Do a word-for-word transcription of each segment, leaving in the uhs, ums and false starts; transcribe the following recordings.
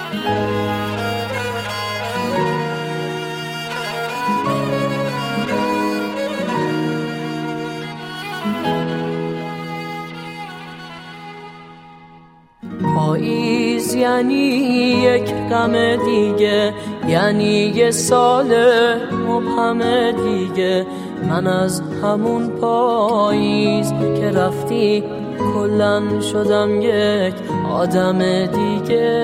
پاییز یعنی یک غم دیگه، یعنی یه سال مبهم دیگه. من از همون پاییز که رفتی کلن شدم یک آدم دیگه.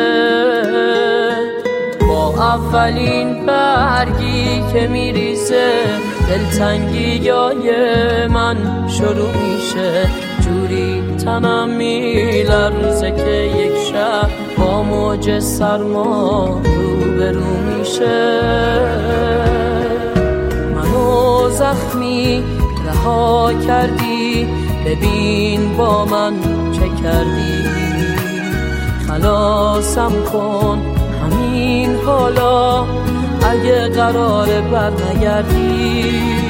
با اولین برگی که میریزه دلتنگی های من شروع میشه. جوری تنم میلرزه که یک شب با موج سرما روبرو میشه. منو زخمی رها کردی، ببین با من چه کردی. خلاصم کن همین حالا اگه قراره بر نگردی.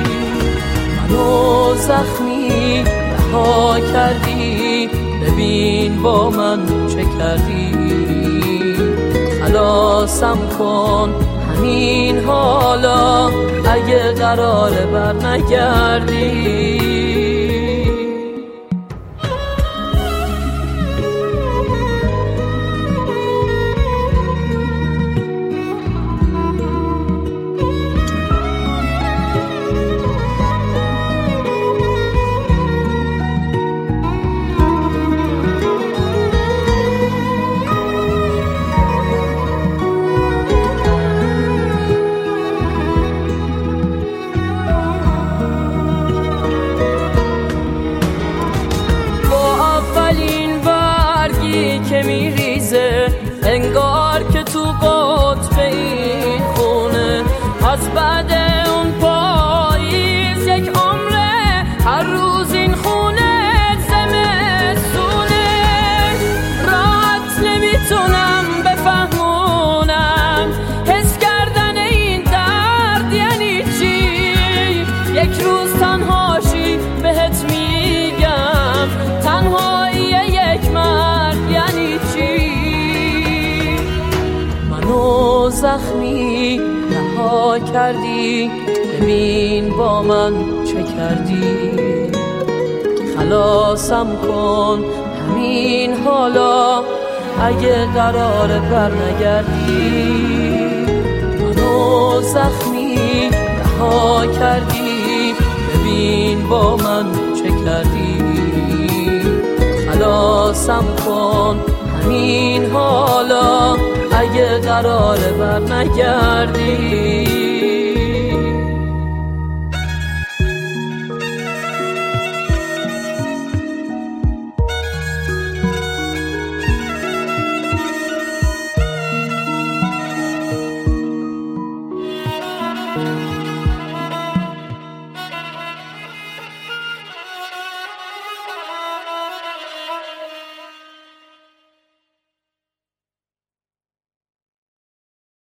منو زخمی رها کردی، ببین با من چه کردی. خلاصم کن همین حالا اگه قراره بر نگردی. که میریزه انگار که تو قطب این خونه. از بعد اون پاییز یک عمره، هر روز این خونه زمستونه. راحت نمیتونم بفهمونم حس کردن این درد یعنی چی. یک روز تنهاشی بهت میگم، تنهایی یک مرد یعنی چی. منو زخمی رها کردی، ببین با من چه کردی. خلاصم کن همین حالا اگه قراره بر نگردی. منو زخمی رها کردی، ببین با من چه کردی. خلاصم کن همین حالا اگه قراره بر نگردی.